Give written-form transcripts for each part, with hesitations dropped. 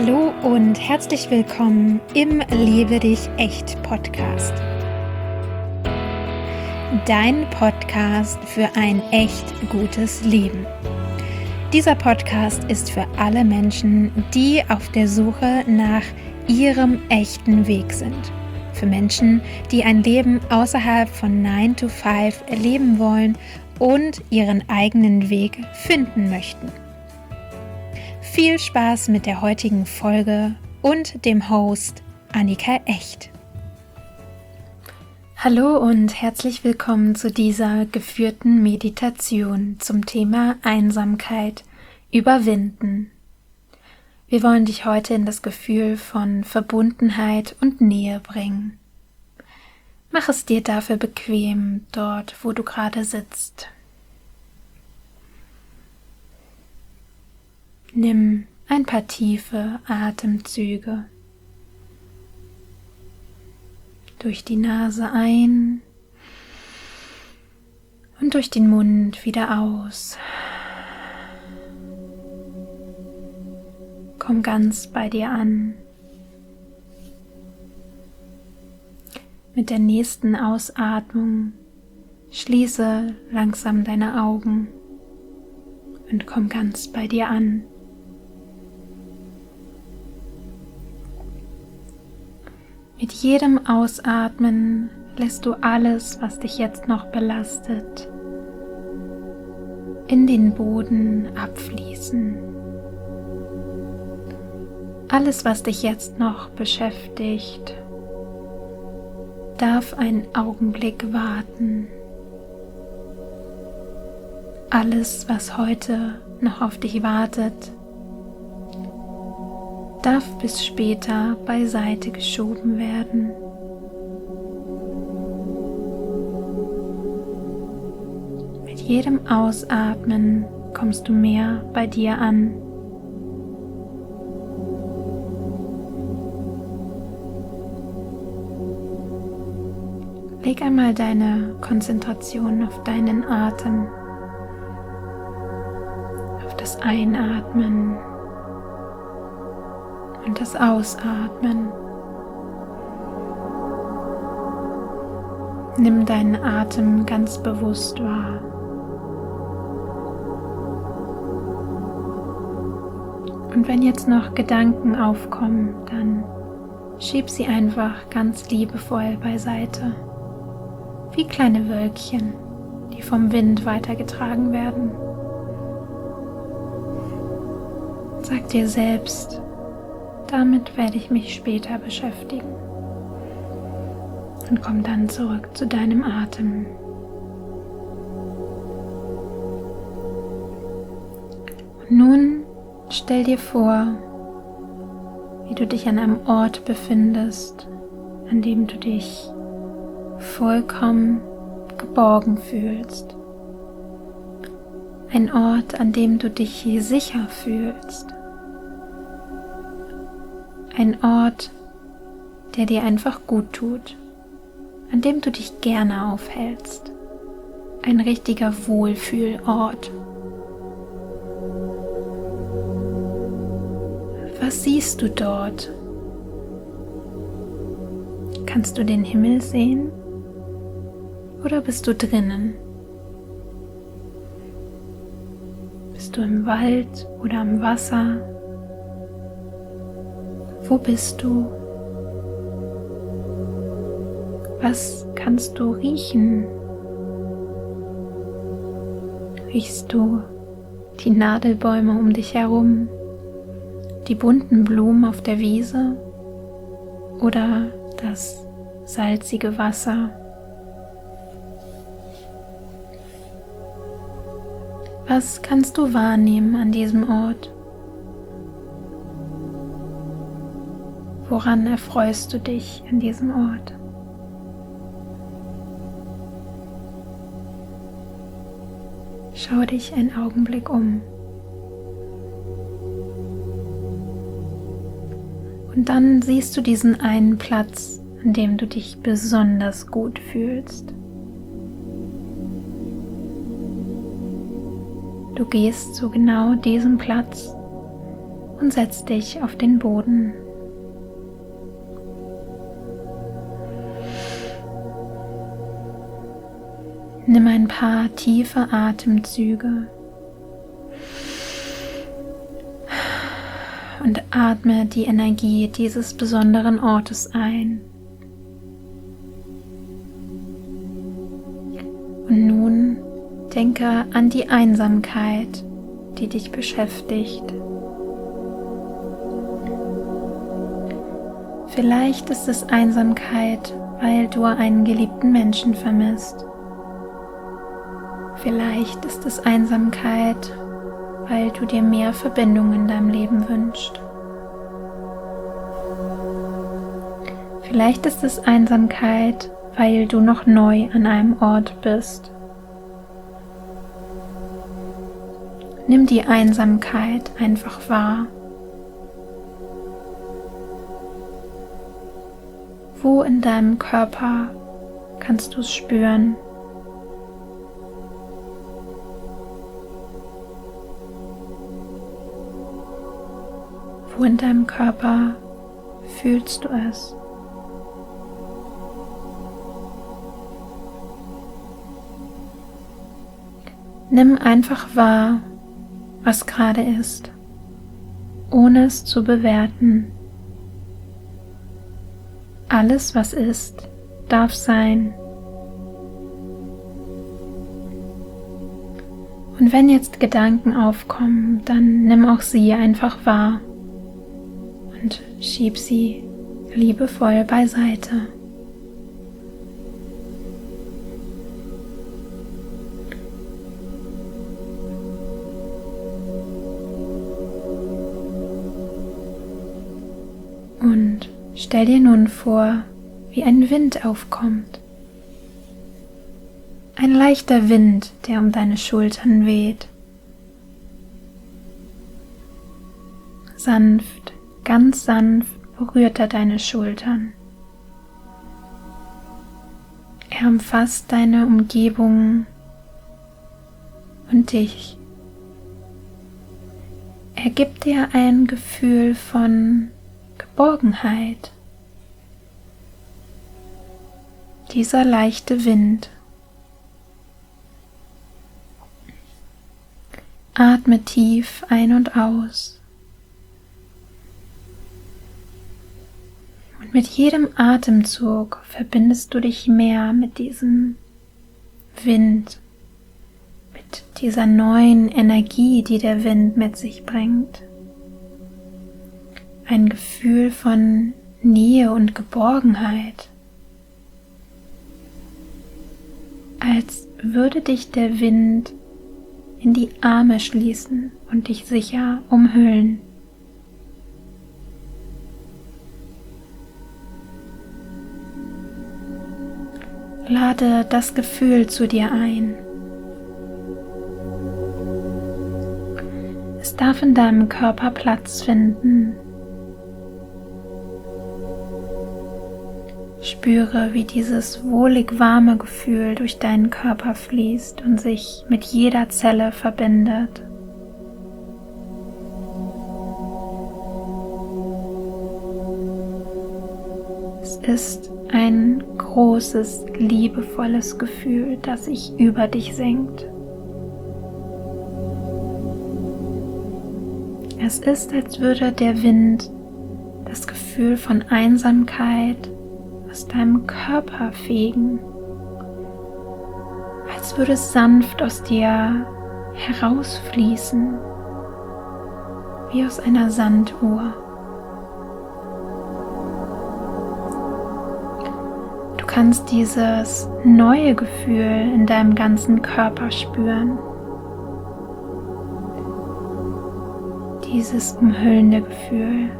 Hallo und herzlich willkommen im Lebe dich echt Podcast. Dein Podcast für ein echt gutes Leben. Dieser Podcast ist für alle Menschen, die auf der Suche nach ihrem echten Weg sind. Für Menschen, die ein Leben außerhalb von 9 to 5 leben wollen und ihren eigenen Weg finden möchten. Viel Spaß mit der heutigen Folge und dem Host Annika Echt. Hallo und herzlich willkommen zu dieser geführten Meditation zum Thema Einsamkeit überwinden. Wir wollen dich heute in das Gefühl von Verbundenheit und Nähe bringen. Mach es dir dafür bequem dort, wo du gerade sitzt. Nimm ein paar tiefe Atemzüge durch die Nase ein und durch den Mund wieder aus. Komm ganz bei dir an. Mit der nächsten Ausatmung schließe langsam deine Augen und komm ganz bei dir an. Mit jedem Ausatmen lässt du alles, was dich jetzt noch belastet, in den Boden abfließen. Alles, was dich jetzt noch beschäftigt, darf einen Augenblick warten. Alles, was heute noch auf dich wartet, darf bis später beiseite geschoben werden. Mit jedem Ausatmen kommst du mehr bei dir an. Leg einmal deine Konzentration auf deinen Atem, auf das Einatmen und das Ausatmen. Nimm deinen Atem ganz bewusst wahr. Und wenn jetzt noch Gedanken aufkommen, dann schieb sie einfach ganz liebevoll beiseite, wie kleine Wölkchen, die vom Wind weitergetragen werden. Sag dir selbst: Damit werde ich mich später beschäftigen. Und komm dann zurück zu deinem Atem. Und nun stell dir vor, wie du dich an einem Ort befindest, an dem du dich vollkommen geborgen fühlst. Ein Ort, an dem du dich hier sicher fühlst. Ein Ort, der dir einfach gut tut, an dem du dich gerne aufhältst. Ein richtiger Wohlfühlort. Was siehst du dort? Kannst du den Himmel sehen? Oder bist du drinnen? Bist du im Wald oder am Wasser? Wo bist du? Was kannst du riechen? Riechst du die Nadelbäume um dich herum, die bunten Blumen auf der Wiese oder das salzige Wasser? Was kannst du wahrnehmen an diesem Ort? Woran erfreust du dich an diesem Ort? Schau dich einen Augenblick um. Und dann siehst du diesen einen Platz, an dem du dich besonders gut fühlst. Du gehst zu genau diesem Platz und setz dich auf den Boden. Nimm ein paar tiefe Atemzüge und atme die Energie dieses besonderen Ortes ein. Und nun denke an die Einsamkeit, die dich beschäftigt. Vielleicht ist es Einsamkeit, weil du einen geliebten Menschen vermisst. Vielleicht ist es Einsamkeit, weil du dir mehr Verbindung in deinem Leben wünschst. Vielleicht ist es Einsamkeit, weil du noch neu an einem Ort bist. Nimm die Einsamkeit einfach wahr. Wo in deinem Körper kannst du es spüren? Wo in deinem Körper fühlst du es? Nimm einfach wahr, was gerade ist, ohne es zu bewerten. Alles, was ist, darf sein. Und wenn jetzt Gedanken aufkommen, dann nimm auch sie einfach wahr und schieb sie liebevoll beiseite. Und stell dir nun vor, wie ein Wind aufkommt. Ein leichter Wind, der um deine Schultern weht. Sanft, ganz sanft berührt er deine Schultern. Er umfasst deine Umgebung und dich. Er gibt dir ein Gefühl von Geborgenheit. Dieser leichte Wind. Atme tief ein und aus. Und mit jedem Atemzug verbindest du dich mehr mit diesem Wind, mit dieser neuen Energie, die der Wind mit sich bringt. Ein Gefühl von Nähe und Geborgenheit. Als würde dich der Wind in die Arme schließen und dich sicher umhüllen. Lade das Gefühl zu dir ein. Es darf in deinem Körper Platz finden. Spüre, wie dieses wohlig warme Gefühl durch deinen Körper fließt und sich mit jeder Zelle verbindet. Es ist ein großes, liebevolles Gefühl, das sich über dich senkt. Es ist, als würde der Wind das Gefühl von Einsamkeit aus deinem Körper fegen, als würde es sanft aus dir herausfließen, wie aus einer Sanduhr. Du kannst dieses neue Gefühl in deinem ganzen Körper spüren, dieses umhüllende Gefühl.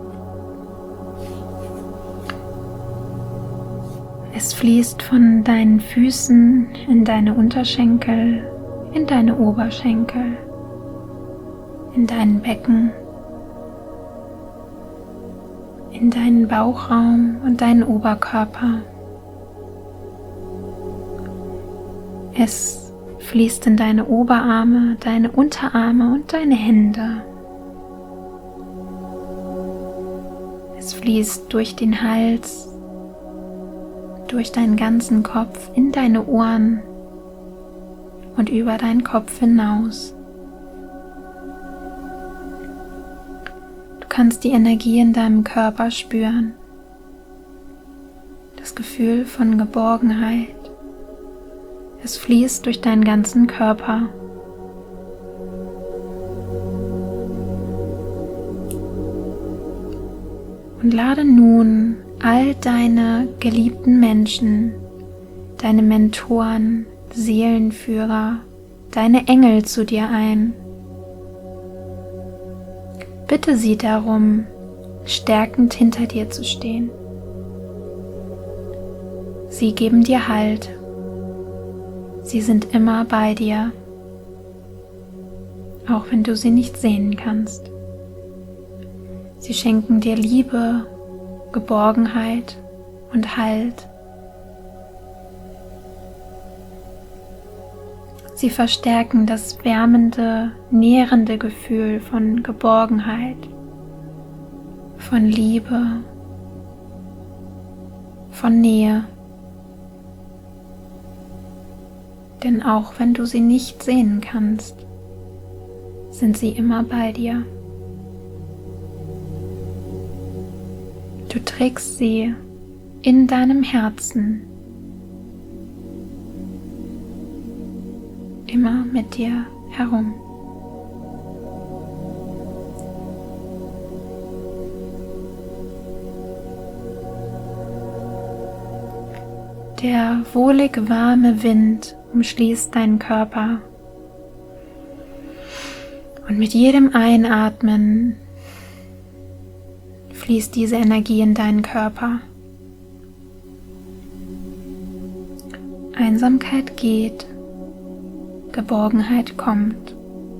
Es fließt von deinen Füßen in deine Unterschenkel, in deine Oberschenkel, in dein Becken, in deinen Bauchraum und deinen Oberkörper. Es fließt in deine Oberarme, deine Unterarme und deine Hände. fließt durch den Hals, durch deinen ganzen Kopf, in deine Ohren und über deinen Kopf hinaus. Du kannst die Energie in deinem Körper spüren, das Gefühl von Geborgenheit. Es fließt durch deinen ganzen Körper. Und lade nun all deine geliebten Menschen, deine Mentoren, Seelenführer, deine Engel zu dir ein. Bitte sie darum, stärkend hinter dir zu stehen. Sie geben dir Halt. Sie sind immer bei dir, auch wenn du sie nicht sehen kannst. Sie schenken dir Liebe, Geborgenheit und Halt. Sie verstärken das wärmende, nährende Gefühl von Geborgenheit, von Liebe, von Nähe. Denn auch wenn du sie nicht sehen kannst, sind sie immer bei dir. Du trägst sie in deinem Herzen, immer mit dir herum. Der wohlig warme Wind umschließt deinen Körper und mit jedem Einatmen fließt diese Energie in deinen Körper. Einsamkeit geht, Geborgenheit kommt.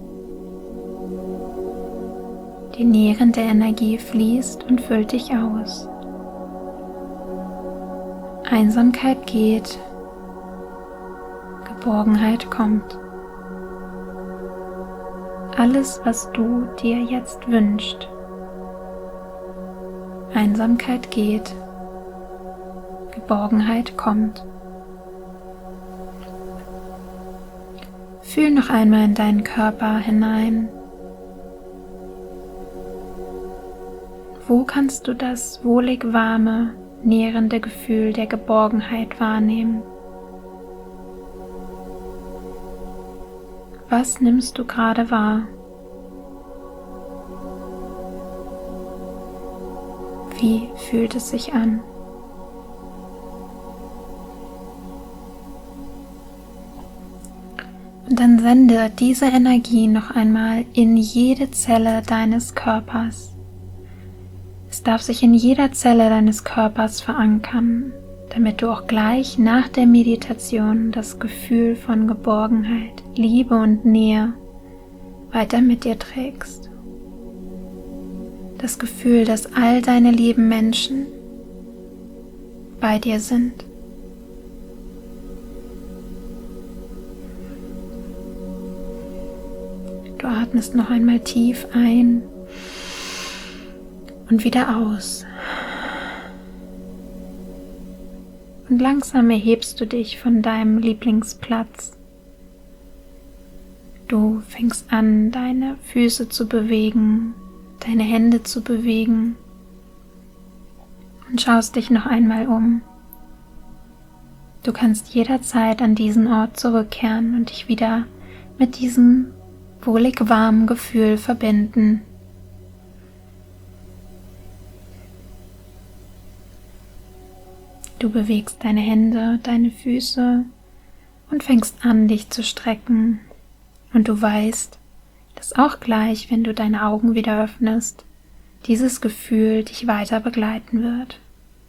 Die nährende Energie fließt und füllt dich aus. Einsamkeit geht, Geborgenheit kommt. Alles, was du dir jetzt wünschst. Einsamkeit geht, Geborgenheit kommt. Fühl noch einmal in deinen Körper hinein. Wo kannst du das wohlig warme, nährende Gefühl der Geborgenheit wahrnehmen? Was nimmst du gerade wahr? Wie fühlt es sich an? Und dann sende diese Energie noch einmal in jede Zelle deines Körpers. Es darf sich in jeder Zelle deines Körpers verankern, damit du auch gleich nach der Meditation das Gefühl von Geborgenheit, Liebe und Nähe weiter mit dir trägst. Das Gefühl, dass all deine lieben Menschen bei dir sind. Du atmest noch einmal tief ein und wieder aus. Und langsam erhebst du dich von deinem Lieblingsplatz. Du fängst an, deine Füße zu bewegen, deine Hände zu bewegen und schaust dich noch einmal um. Du kannst jederzeit an diesen Ort zurückkehren und dich wieder mit diesem wohlig warmen Gefühl verbinden. Du bewegst deine Hände, deine Füße und fängst an, dich zu strecken. Und du weißt, dass auch gleich, wenn du deine Augen wieder öffnest, dieses Gefühl dich weiter begleiten wird.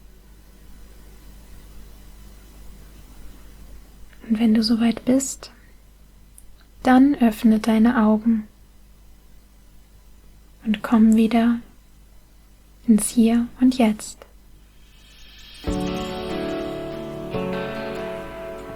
Und wenn du soweit bist, dann öffne deine Augen und komm wieder ins Hier und Jetzt.